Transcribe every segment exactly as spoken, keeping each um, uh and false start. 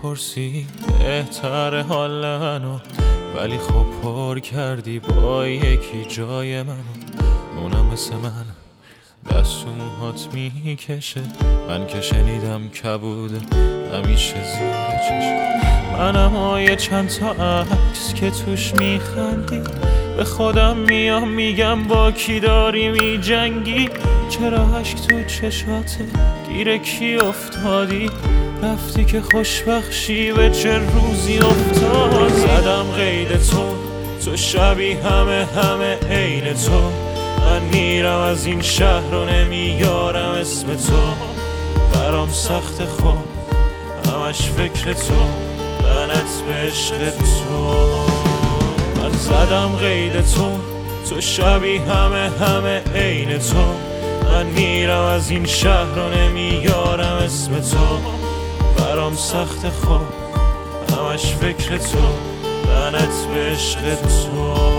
میپرسی بهتر حال منو، ولی خب پر کردی با یکی جای منو. اونم مثل من دست و موهات میکشه، من که شنیدم کبوده همیشه زیر چشم. منم آیه چند تا عکس که توش میخندی، به خودم میام میگم با کی داری میجنگی. چرا عشق تو چشاته گیر کی افتادی، رفتی که خوشبخشی به چه روزی افتادی. زدم قید تو، تو شبی همه همه عین تو. من میرم از این شهر و نمیارم اسم تو، برام سخت خوب همش فکر تو، لعنت به عشق تو. من زدم قید تو، تو شبی همه همه عین تو. من میرم از این شهر و نمیارم اسم تو، برام سخت خوب همش فکر تو، لعنت به عشق تو.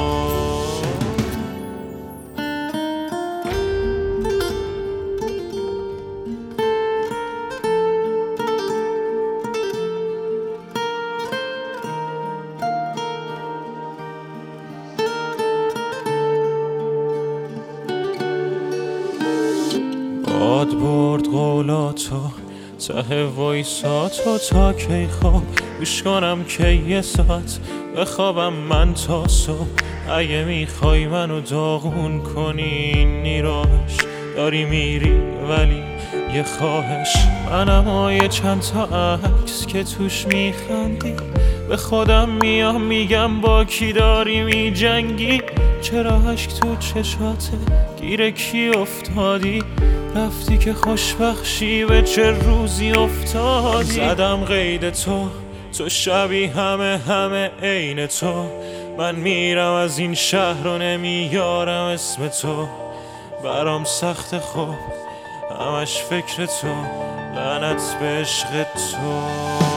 باد برد قولاتو ته وایساتو، تا کی خواب گوش کنم که یه ساعت بخوابم من تا صبح. اگه میخوای منو داغون کنی نیراش داری میری، ولی یه خواهش. منم آیه چند تا عکس که توش میخندی، به خودم میام میگم با کی داری میجنگی. چرا عشق تو چشاته گیر کی افتادی، رفتی که خوشبخشی به چه روزی افتادی. زدم قید تو، تو شبی همه همه عین تو. من میرم از این شهر و نمیارم اسم تو، برام سخت خوب همش فکر تو، لعنت به عشق تو.